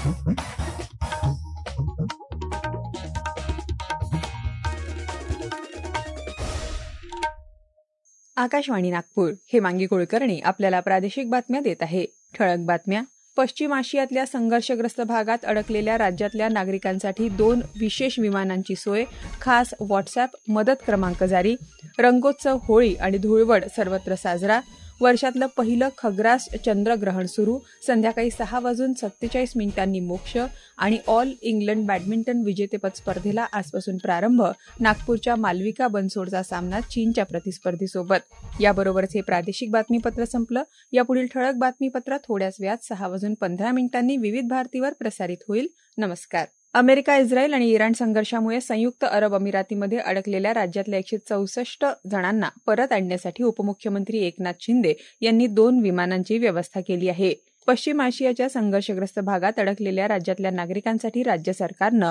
आकाशवाणी नागपूर. हेमांगी कुलकर्णी आपल्याला प्रादेशिक बातम्या देत आहे. ठळक बातम्या. पश्चिम आशियातल्या संघर्षग्रस्त भागात अडकलेल्या राज्यातल्या नागरिकांसाठी 2 विशेष विमानांची सोय. खास व्हॉट्सअप मदत क्रमांक जारी. रंगोत्सव, होळी आणि धुळवड सर्वत्र साजरा. वर्षातलं पहिलं खग्रास चंद्रग्रहण सुरू. संध्याकाळी 6:47 मोक्ष. आणि ऑल इंग्लंड बॅडमिंटन विजेतेपद स्पर्धेला आजपासून प्रारंभ. नागपूरच्या मालविका बनसोडचा सामना चीनच्या प्रतिस्पर्धीसोबत. याबरोबरच हे प्रादेशिक बातमीपत्र संपलं. यापुढील ठळक बातमीपत्र थोड्याच वेळात 6:15 विविध भारतीवर प्रसारित होईल. नमस्कार. अमेरिका, इस्रायल आणि इराण संघर्षामुळे संयुक्त अरब अमिरातीमध्ये अडकलेल्या राज्यातल्या 164 जणांना परत आणण्यासाठी उपमुख्यमंत्री एकनाथ शिंदे यांनी 2 विमानांची व्यवस्था केली आहे. पश्चिम आशियाच्या संघर्षग्रस्त भागात अडकलेल्या राज्यातल्या नागरिकांसाठी राज्य सरकारनं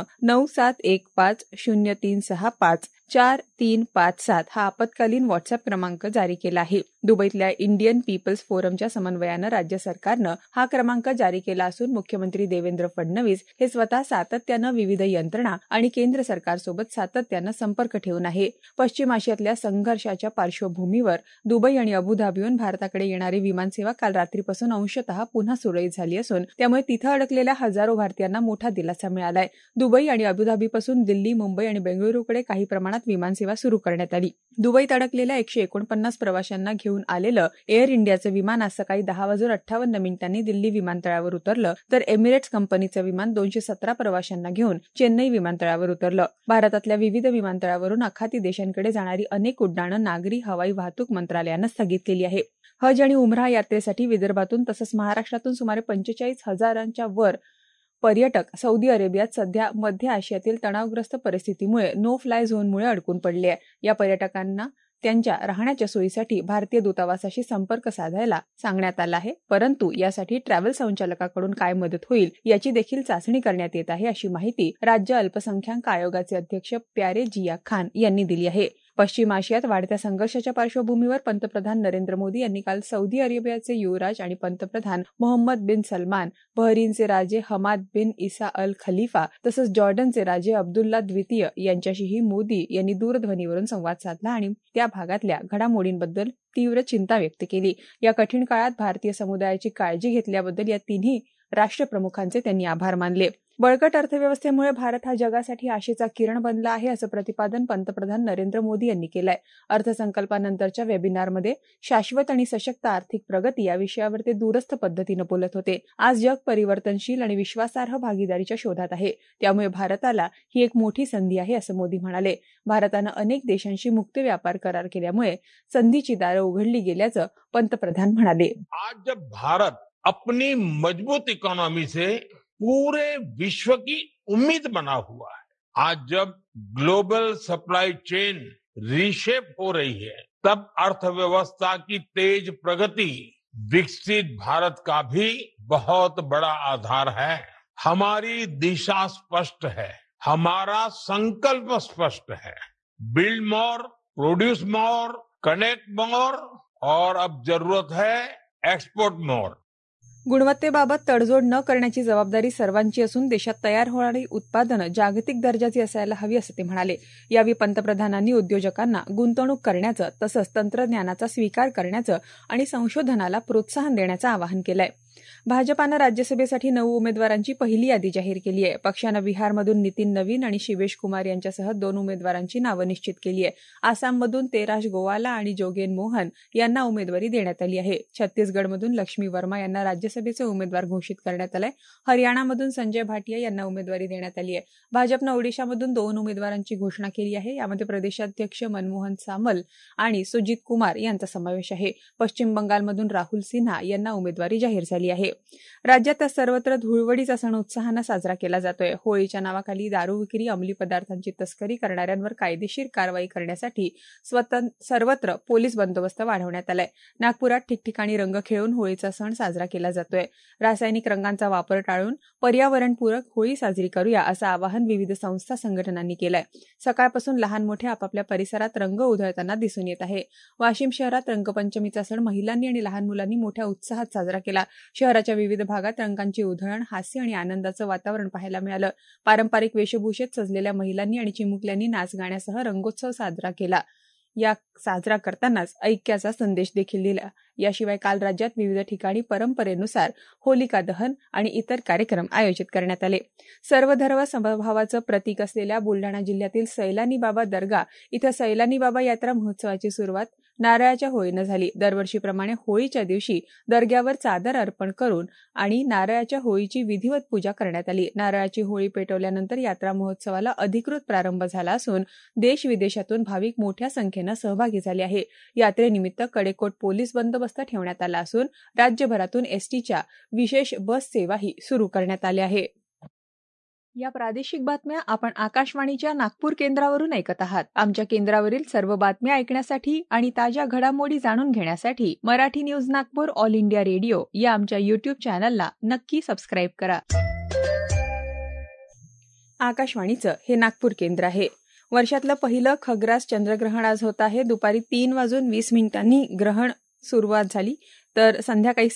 971503654357 हा आपत्कालीन व्हॉट्सअप क्रमांक जारी केला आहे. दुबईतल्या इंडियन पीपल्स फोरमच्या समन्वयानं राज्य सरकारनं हा क्रमांक जारी केला असून मुख्यमंत्री देवेंद्र फडणवीस हे स्वतः सातत्यानं विविध यंत्रणा आणि केंद्र सरकारसोबत सातत्यानं संपर्क ठेवून आहे. पश्चिम आशियातल्या संघर्षाच्या पार्श्वभूमीवर दुबई आणि अबुधाबीहून भारताकडे येणारी विमानसेवा काल रात्रीपासून अंशतः पुन्हा सुरळीत झाली असून त्यामुळे तिथं अडकलेल्या हजारो भारतीयांना मोठा दिलासा मिळालाय. दुबई आणि अबुधाबीपासून दिल्ली, मुंबई आणि बेंगळुरूकडे काही प्रमाणात विमानसेवा सुरू करण्यात आली. दुबईत अडकलेल्या 149 प्रवाशांना घेऊन आलेलं एअर इंडियाचं विमान आज सकाळी 10:58 दिल्ली विमानतळावर उतरलं, तर एमिरेट्स कंपनीचं विमान 217 प्रवाशांना घेऊन चेन्नई विमानतळावर उतरलं. भारतातल्या विविध विमानतळावारून आखाती देशांकडे जाणारी अनेक उड्डाणं नागरी हवाई वाहतूक मंत्रालयानं स्थगित केली आहे. हज आणि उमरा यात्रेसाठी विदर्भातून तसंच महाराष्ट्रातून सुमारे 45,000च्या वर पर्यटक सौदी अरेबियात सध्या मध्य आशियातील तणावग्रस्त परिस्थितीमुळे नो फ्लाय झोनमुळे अडकून पडले आहे. या पर्यटकांना त्यांच्या राहण्याच्या सोयीसाठी भारतीय दूतावासाशी संपर्क साधायला सांगण्यात आला आहे. परंतु यासाठी ट्रॅव्हल संचालकाकडून काय मदत होईल याची देखील चाचणी करण्यात येत आहे, अशी माहिती राज्य अल्पसंख्याक आयोगाचे अध्यक्ष प्यारे जिया खान यांनी दिली आहे. पश्चिम आशियात वाढत्या संघर्षाच्या पार्श्वभूमीवर पंतप्रधान नरेंद्र मोदी यांनी काल सौदी अरेबियाचे युवराज आणि पंतप्रधान मोहम्मद बिन सलमान, बहरीनचे राजे हमाद बिन इसा अल खलिफा तसंच जॉर्डनचे राजे अब्दुल्ला द्वितीय यांच्याशीही मोदी यांनी दूरध्वनीवरून संवाद साधला आणि त्या भागातल्या घडामोडींबद्दल तीव्र चिंता व्यक्त केली. या कठीण काळात भारतीय समुदायाची काळजी घेतल्याबद्दल या तिन्ही राष्ट्रप्रमुखांचे त्यांनी आभार मानले. बळकट अर्थव्यवस्थेमुळे भारत हा जगासाठी आशेचा किरण बनला आहे, असं प्रतिपादन पंतप्रधान नरेंद्र मोदी यांनी केलंय. अर्थसंकल्पानंतरच्या वेबिनारमध्ये शाश्वत आणि सशक्त आर्थिक प्रगती या विषयावर ते दूरस्थ पद्धतीनं बोलत होते. आज जग परिवर्तनशील आणि विश्वासार्ह भागीदारीच्या शोधात आहे, त्यामुळे भारताला ही एक मोठी संधी आहे, असं मोदी म्हणाले. भारतानं अनेक देशांशी मुक्त व्यापार करार केल्यामुळे संधीची दारं उघडली गेल्याचं पंतप्रधान म्हणाले. आज जब भारत अपनी मजबूत इकोनॉमी से पूरे विश्व की उम्मीद बना हुआ है, आज जब ग्लोबल सप्लाई चेन रीशेप हो रही है, तब अर्थव्यवस्था की तेज प्रगति विकसित भारत का भी बहुत बड़ा आधार है. हमारी दिशा स्पष्ट है, हमारा संकल्प स्पष्ट है. Build more, produce more, connect more और अब जरूरत है एक्सपोर्ट मोर. गुणवत्तेबाबत तडजोड न करण्याची जबाबदारी सर्वांची असून देशात तयार होणारी उत्पादनं जागतिक दर्जाची असायला हवी, असं ते म्हणाले. यावेळी पंतप्रधानांनी उद्योजकांना गुंतवणूक करण्याचं तसंच तंत्रज्ञानाचा स्वीकार करण्याचं आणि संशोधनाला प्रोत्साहन देण्याचं आवाहन केलंय. भाजपानं राज्यसभेसाठी 9 उमेदवारांची पहिली यादी जाहीर केली आहे. पक्षानं बिहारमधून नितीन नवीन आणि शिवेश कुमार यांच्यासह 2 उमेदवारांची नावं निश्चित केली आहे. आसाममधून तेराज गोवाला आणि जोगेन मोहन यांना उमेदवारी देण्यात आली आहे. छत्तीसगडमधून लक्ष्मी वर्मा यांना राज्यसभेचे उमेदवार घोषित करण्यात आलंय. हरियाणामधून संजय भाटिया यांना उमेदवारी देण्यात आली आहे. भाजपनं ओडिशामधून 2 उमेदवारांची घोषणा केली आहे. यामध्ये प्रदेशाध्यक्ष मनमोहन सामल आणि सुजित कुमार यांचा समावेश आहे. पश्चिम बंगालमधून राहुल सिन्हा यांना उमेदवारी जाहीर झाली आहे. राज्यात सर्वत्र धुळवडीचा सण उत्साहानं साजरा केला जातोय. होळीच्या नावाखाली दारू विक्री, अंमली पदार्थांची तस्करी करणाऱ्यांवर कायदेशीर कारवाई करण्यासाठी सर्वत्र पोलीस बंदोबस्त वाढवण्यात आलाय. नागपुरात ठिकठिकाणी रंग खेळून होळीचा सण साजरा केला जातोय. रासायनिक रंगांचा वापर टाळून पर्यावरणपूरक होळी साजरी करूया, असं आवाहन विविध संस्था संघटनांनी केलंय. सकाळपासून लहान मोठे आपापल्या परिसरात रंग उधळताना दिसून येत आहे. वाशिम शहरात रंगपंचमीचा सण महिलांनी आणि लहान मुलांनी मोठ्या उत्साहात साजरा केला. शहराच्या विविध भागात रंगांची उधळण, हास्य आणि आनंदाचं वातावरण पाहायला मिळालं. पारंपरिक वेशभूषेत सजलेल्या महिलांनी आणि चिमुकल्यांनी नाच गाण्यासह रंगोत्सव साजरा केला. या साजरा करतानाच ऐक्याचा संदेश देखील दिला. याशिवाय काल राज्यात विविध ठिकाणी परंपरेनुसार होलिका दहन आणि इतर कार्यक्रम आयोजित करण्यात आले. सर्वधर्म समभावाचं प्रतीक असलेल्या बुलढाणा जिल्ह्यातील सैलानी बाबा दर्गा इथं सैलानी बाबा यात्रा महोत्सवाची सुरुवात नारळाच्या होळीनं झाली. दरवर्षीप्रमाणे होळीच्या दिवशी दर्ग्यावर चादर अर्पण करून आणि नारळाच्या होळीची विधिवत पूजा करण्यात आली. नारळाची होळी पेटवल्यानंतर यात्रा महोत्सवाला अधिकृत प्रारंभ झाला असून देश विदेशातून भाविक मोठ्या संख्येनं सहभागी झाले आहे. यात्रेनिमित्त कडेकोट पोलीस बंदोबस्त ठेवण्यात आला असून राज्यभरातून एसटीच्या विशेष बस सेवाही सुरू करण्यात आल्या आहे. या प्रादेशिक बातम्या आपण आकाशवाणीच्या नागपूर केंद्रावरून ऐकत आहात. आमच्या केंद्रावरील सर्व बातम्या ऐकण्यासाठी आणि ताज्या घडामोडी जाणून घेण्यासाठी Marathi news Nagpur all India radio या आमच्या YouTube चॅनलला नक्की सबस्क्राईब करा. आकाशवाणीचं हे नागपूर केंद्र आहे. वर्षातलं पहिलं खग्रास चंद्रग्रहण आज होत आहे. दुपारी 3:20 ग्रहण सुरुवात झाली तर संध्याकाळी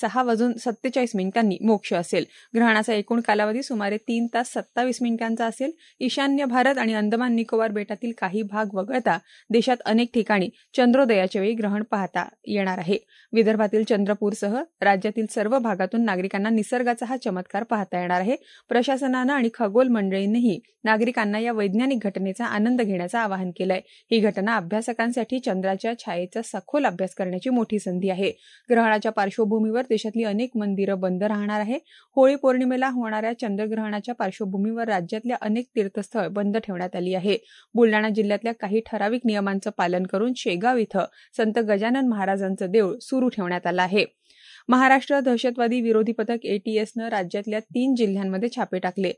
6:47 मोक्ष असेल. ग्रहणाचा एकूण कालावधी सुमारे 3 तास 27 मिनिटांचा असेल. ईशान्य भारत आणि अंदमान निकोबार बेटातील काही भाग वगळता देशात अनेक ठिकाणी चंद्रोदयाच्या वेळी ग्रहण पाहता येणार आहे. विदर्भातील चंद्रपूरसह राज्यातील सर्व भागातून नागरिकांना निसर्गाचा हा चमत्कार पाहता येणार आहे. प्रशासनानं आणि खगोल मंडळींनीही नागरिकांना या वैज्ञानिक घटनेचा आनंद घेण्याचं आवाहन केलंय. ही घटना अभ्यासकांसाठी चंद्राच्या छायेचा सखोल अभ्यास करण्याची मोठी संधी आहे. ग्रहणाच्या पार्श्वभूमीवर देशातली अनेक मंदिरं बंद राहणार आहे. होळी पौर्णिमेला होणाऱ्या चंद्रग्रहणाच्या पार्श्वभूमीवर राज्यातल्या अनेक तीर्थस्थळ बंद ठेवण्यात आली आहे. बुलढाणा जिल्ह्यातल्या काही ठराविक नियमांचं पालन करून शेगाव इथं संत गजानन महाराजांचं देऊळ सुरू ठेवण्यात आलं आहे. महाराष्ट्र दहशतवादी विरोधी पथक ATSनं राज्यातल्या 3 जिल्ह्यांमध्ये छापे टाकले.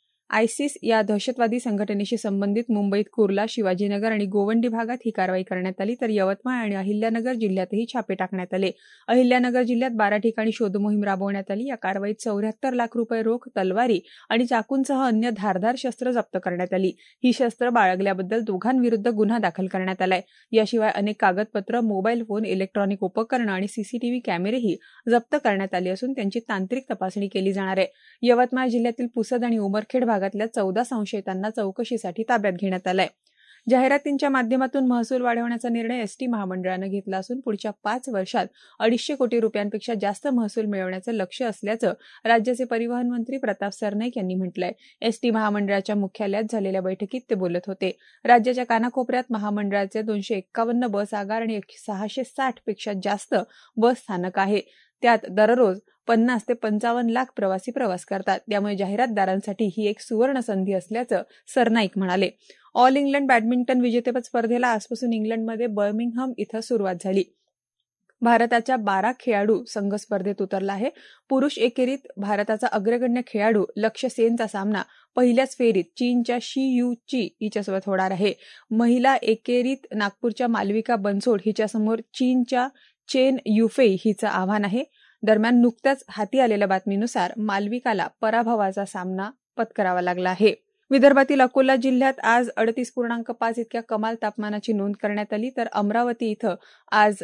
आयसिस या दहशतवादी संघटनेशी संबंधित मुंबईत कुर्ला, शिवाजीनगर आणि गोवंडी भागात ही कारवाई करण्यात आली. तर यवतमाळ आणि अहिल्यानगर जिल्ह्यातही छापे टाकण्यात आले. अहिल्यानगर जिल्ह्यात 12 ठिकाणी शोधमोहीम राबवण्यात आली. या कारवाईत 74 लाख रुपये रोख, तलवारी आणि चाकूंसह अन्य धारदार शस्त्र जप्त करण्यात आली. ही शस्त्र बाळगल्याबद्दल दोघांविरुद्ध गुन्हा दाखल करण्यात आलाय. याशिवाय अनेक कागदपत्र, मोबाईल फोन, इलेक्ट्रॉनिक उपकरणं आणि CCTV कॅमेरेही जप्त करण्यात आले असून त्यांची तांत्रिक तपासणी केली जाणार आहे. यवतमाळ जिल्ह्यातील पुसद आणि उमरखेड भागातल्या 14 संशयितांना चौकशीसाठी ताब्यात घेण्यात आलंय. जाहिरातींच्या माध्यमातून महसूल वाढवण्याचा निर्णय एसटी महामंडळानं घेतला असून पुढच्या 5 वर्षात 250 कोटी रुपयांपेक्षा जास्त महसूल मिळवण्याचं लक्ष्य असल्याचं राज्याचे परिवहन मंत्री प्रताप सरनाईक यांनी म्हटलंय. एसटी महामंडळाच्या मुख्यालयात झालेल्या बैठकीत ते बोलत होते. राज्याच्या कानाकोपऱ्यात महामंडळाचे 251 बस आगार आणि 660 पेक्षा जास्त बस स्थानक आहे. त्यात दररोज 50 ते 55 लाख प्रवासी प्रवास करतात. त्यामुळे जाहिरातदारांसाठी ही एक सुवर्ण संधी असल्याचं सरनाईक म्हणाले. ऑल इंग्लंड बॅडमिंटन विजेतेपद स्पर्धेला आजपासून इंग्लंडमध्ये बर्मिंगहम इथं सुरुवात झाली. भारताच्या 12 खेळाडू संघ स्पर्धेत उतरला आहे. पुरुष एकेरीत भारताचा अग्रगण्य खेळाडू लक्ष्य सेनचा सामना पहिल्याच फेरीत चीनच्या शी यू ची हिच्यासोबत होणार आहे. महिला एकेरीत नागपूरच्या मालविका बनसोड हिच्यासमोर चीनच्या चेन युफेई हिचं आव्हान आहे. दरम्यान नुकत्याच हाती आलेल्या बातमीनुसार मालविकाला पराभवाचा सामना पत्करावा लागला आहे. विदर्भातील अकोला जिल्ह्यात आज 38.5 इतक्या कमाल तापमानाची नोंद करण्यात आली. तर अमरावती इथं आज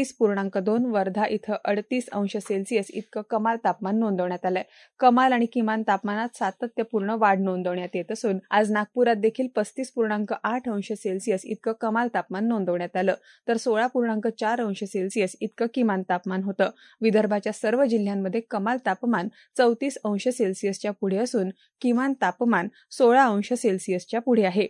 38.2, वर्धा इथं 38 अंश सेल्सिअस इतकं कमाल तापमान नोंदवण्यात आलंय. कमाल आणि किमान तापमानात सातत्यपूर्ण वाढ नोंदवण्यात येत असून आज नागपुरात देखील 35.8 अंश सेल्सिअस इतकं कमाल तापमान नोंदवण्यात आलं. तर 16.4 अंश सेल्सिअस इतकं किमान तापमान होतं. विदर्भाच्या सर्व जिल्ह्यांमध्ये कमाल तापमान 34 अंश सेल्सिअसच्या पुढे असून किमान तापमान 16 अंश सेल्सिअसच्या पुढे आहे.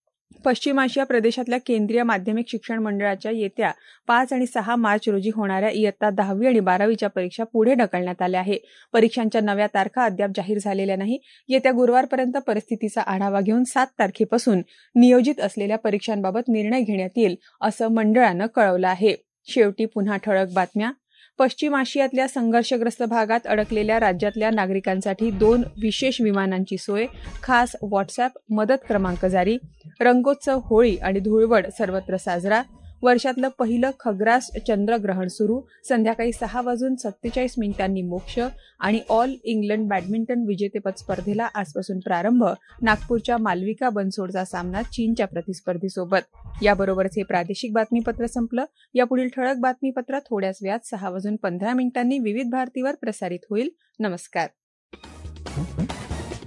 पश्चिम आशिया प्रदेशातल्या केंद्रीय माध्यमिक शिक्षण मंडळाच्या येत्या 5 आणि 6 मार्च रोजी होणाऱ्या इयत्ता 10वी आणि 12वीच्या परीक्षा पुढे ढकलण्यात आल्या आहे. परीक्षांच्या नव्या तारखा अद्याप जाहीर झालेल्या नाही. येत्या गुरुवारपर्यंत परिस्थितीचा आढावा घेऊन 7 तारखेपासून नियोजित असलेल्या परीक्षांबाबत निर्णय घेण्यात येईल असं मंडळानं कळवलं आहे. शेवटी पुन्हा ठळक बातम्या. पश्चिम आशियातल्या संघर्षग्रस्त भागात अडकलेल्या राज्यातल्या नागरिकांसाठी 2 विशेष विमानांची सोय. खास व्हॉट्सअप मदत क्रमांक जारी. रंगोत्सव, होळी आणि धुळवड सर्वत्र साजरा. वर्षातलं पहिलं खग्रास चंद्रग्रहण सुरू, संध्याकाळी 6:47 मोक्ष आणि ऑल इंग्लंड बॅडमिंटन विजेतेपद स्पर्धेला आजपासून प्रारंभ. नागपूरच्या मालविका बनसोडचा सामना चीनच्या प्रतिस्पर्धीसोबत. याबरोबरच हे प्रादेशिक बातमीपत्र संपलं. यापुढील ठळक बातमीपत्र थोड्याच वेळात 6:15 विविध भारतीवर प्रसारित होईल. नमस्कार.